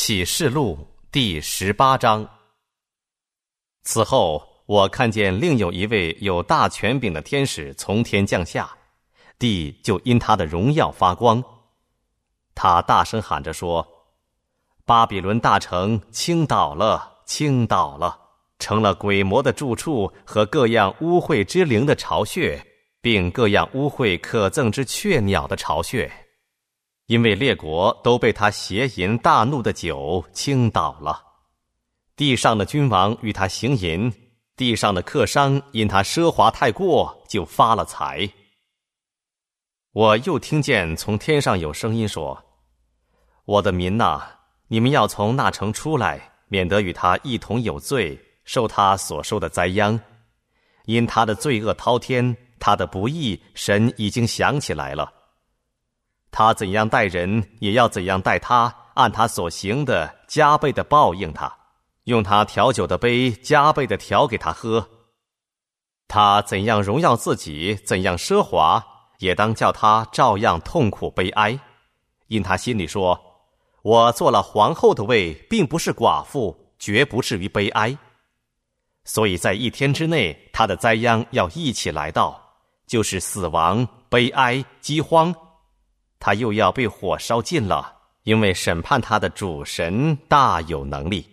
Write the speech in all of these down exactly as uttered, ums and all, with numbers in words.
启示录第十八章。此后，我看见另有一位有大权柄的天使从天降下，地就因他的荣耀发光。他大声喊着说：巴比伦大城倾倒了，倾倒了，成了鬼魔的住处和各样污秽之灵的巢穴，并各样污秽可憎之雀鸟的巢穴。因为列国都被他邪淫大怒的酒倾倒了，地上的君王与他行淫，地上的客商因他奢华太过就发了财。我又听见从天上有声音说：我的民哪，你们要从那城出来，免得与他一同有罪，受他所受的灾殃。因他的罪恶滔天，他的不义神已经想起来了。他怎样待人，也要怎样待他，按他所行的加倍的报应他，用他调酒的杯加倍的调给他喝。他怎样荣耀自己，怎样奢华，也当叫他照样痛苦悲哀。因他心里说：我做了皇后的位，并不是寡妇，绝不至于悲哀。所以在一天之内，他的灾殃要一起来到，就是死亡、悲哀、饥荒。他又要被火烧尽了，因为审判他的主神大有能力。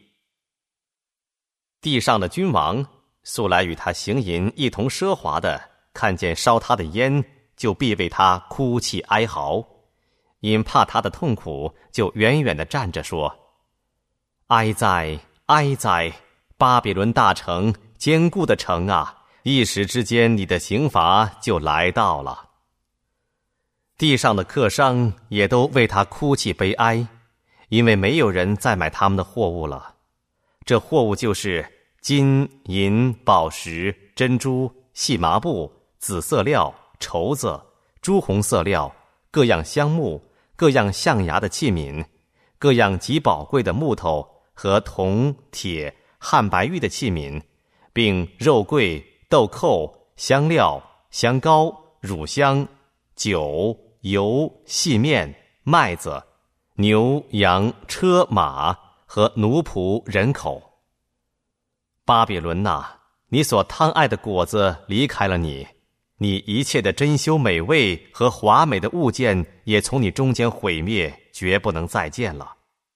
地上的君王素来与他行淫一同奢华的，看见烧他的烟，就必为他哭泣哀嚎，因怕他的痛苦，就远远地站着说：哀哉，哀哉，巴比伦大城，坚固的城啊，一时之间你的刑罚就来到了。地上的客商也都为他哭泣悲哀，因为没有人再买他们的货物了。这货物就是金银宝石珍珠细麻布紫色料绸子朱红色料各样香木各样象牙的器皿各样极宝贵的木头和铜铁汉白玉的器皿，并肉桂豆蔻香料香膏乳香酒油细面麦子牛羊车马和奴仆人口。巴比伦哪，你所贪爱的果子离开了你，你一切的珍馐美味和华美的物件也从你中间毁灭，绝不能再见了。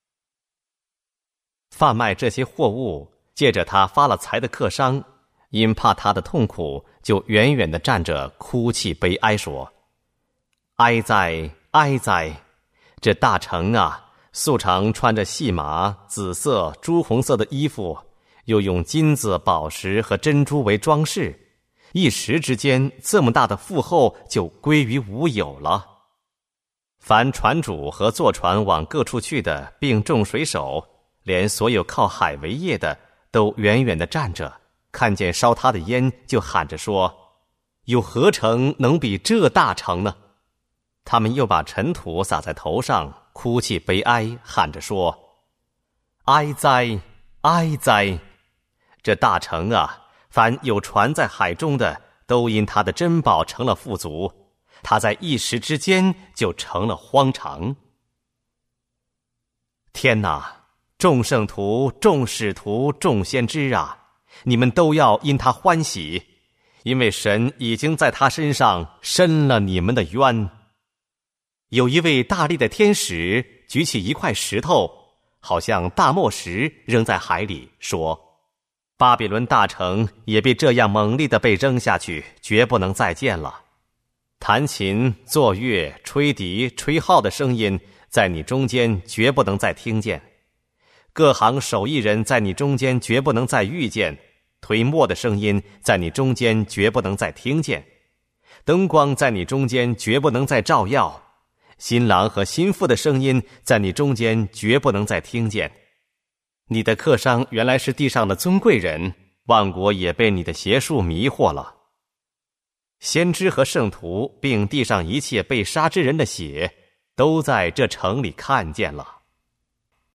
贩卖这些货物借着他发了财的客商，因怕他的痛苦，就远远地站着哭泣悲哀说：哀哉，哀哉！这大城啊，素常穿着细麻、紫色、朱红色的衣服，又用金子、宝石和珍珠为装饰，一时之间，这么大的富厚就归于无有了。凡船主和坐船往各处去的，并众水手，连所有靠海为业的，都远远地站着，看见烧他的烟，就喊着说：有何城能比这大城呢？他们又把尘土撒在头上，哭泣悲哀，喊着说：哀哉，哀哉！这大城啊，凡有船在海中的，都因他的珍宝成了富足，他在一时之间就成了荒场。天哪，众圣徒众使徒众先知啊，你们都要因他欢喜，因为神已经在他身上伸了你们的冤。有一位大力的天使举起一块石头，好像大磨石，扔在海里，说：巴比伦大城也被这样猛烈地被扔下去，绝不能再见了。弹琴作乐吹笛吹号的声音在你中间绝不能再听见，各行手艺人在你中间绝不能再遇见，推磨的声音在你中间绝不能再听见，灯光在你中间绝不能再照耀，新郎和新妇的声音在你中间绝不能再听见。你的客商原来是地上的尊贵人，万国也被你的邪术迷惑了。先知和圣徒并地上一切被杀之人的血，都在这城里看见了。